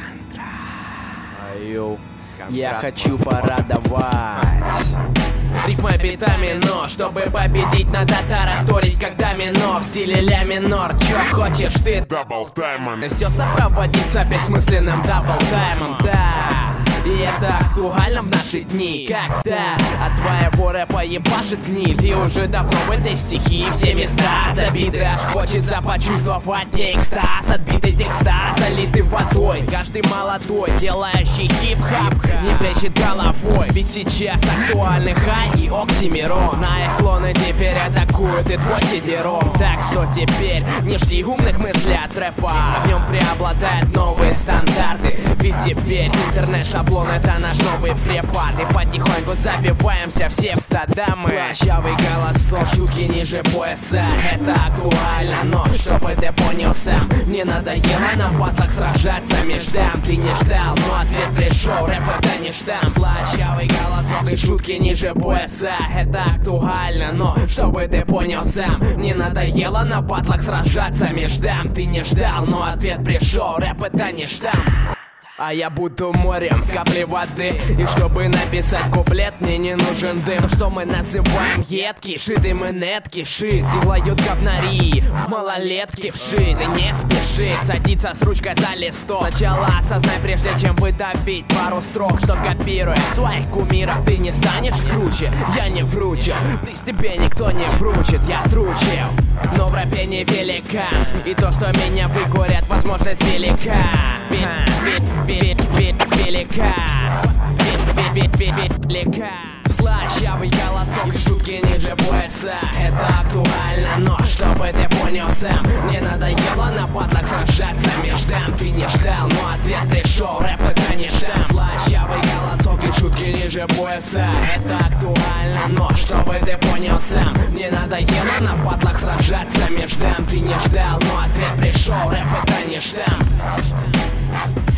Я хочу порадовать рифмой битами, но чтобы победить, надо тараторить как домино в стиле ля минор. Чё хочешь ты? Даблтаймом. И все сопроводится бессмысленным даблтаймом, да. И это актуально в наши дни, когда от твоего рэпа ебашит гниль. И уже давно в этой стихии все места забиты. Аж хочется почувствовать не экстаз. Отбитый текста, залитый водой. Каждый молодой, делающий хип-хап, не плещет головой. Ведь сейчас актуальный хай и оксимирон. На их клоны теперь атакуют и твой сидером. Так что теперь не жди умных мыслей от рэпа. В нем преобладают новые стандарты. Ведь теперь интернет-шаблон — это наш новый препарат. И потихоньку забиваемся все в стада мы. Слащавый голосок, шутки ниже пояса. Это актуально, но чтобы ты понял сам, мне надоело на батлах сражаться междам. Ты не ждал, но ответ пришел, рэп — это не штамп. Слащавый голосок и шутки ниже пояса. Это актуально, но чтобы ты понял сам, мне надоело на батлах сражаться междам. Ты не ждал, но ответ пришел, рэп — это не штамп. А я буду морем в капле воды. И чтобы написать куплет, мне не нужен дым. Что мы называем едкий, шиты мы нетки. Шит, делают говнари, малолетки вшиты. Не спеши садиться с ручкой за листок. Сначала осознай, прежде чем выдавить пару строк, что копируя своих кумиров ты не станешь круче. Я не вручу, приз тебе никто не вручит. Я тручил, но в рэпе не велика. И то, что меня выкурят, возможность велика. Велика. Слащавый голосок и шутки ниже пояса. Это актуально, но чтобы ты понял сам, мне надоело на батлах сражаться междам. Ты не ждал, но ответ пришел, рэп — это не штамп. Слащавый голосок и шутки ниже пояса. Это актуально, но чтобы ты понял сам, мне надоело на батлах сражаться междам. Ты не ждал, но ответ пришел, рэп — это не штамп.